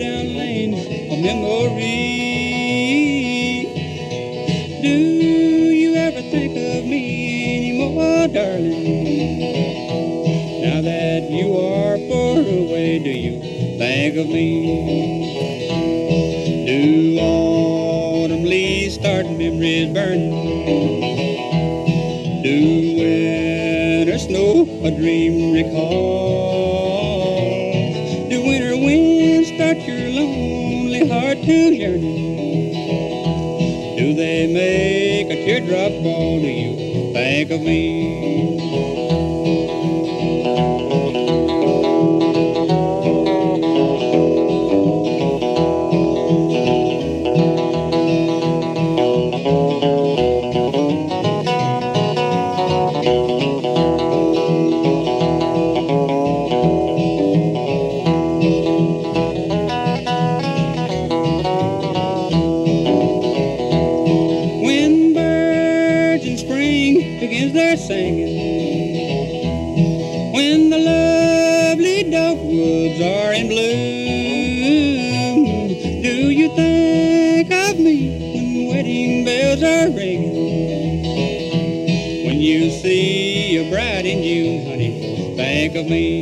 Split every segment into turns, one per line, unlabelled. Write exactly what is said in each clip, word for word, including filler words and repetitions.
down lane of memory. Do you ever think of me anymore, darling? Now that you are far away, do you think of me? Do autumn leaves start memories burning? Do winter snow a dream recall? Do winter winds start your lonely heart to yearning? Do they make a teardrop fall? Do you think of me? Begins their singing, when the lovely dogwoods are in bloom. Do you think of me when wedding bells are ringing? When you see a bride in June, honey, think of me.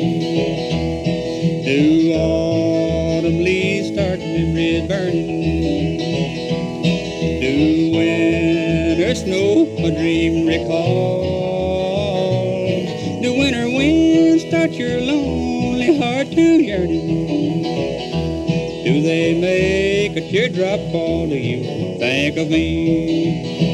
Do autumn leaves start memories burning? Do winter snow a dream recall? Do winter winds start your lonely heart to yearning? Do they make a teardrop fall? Do you think of me?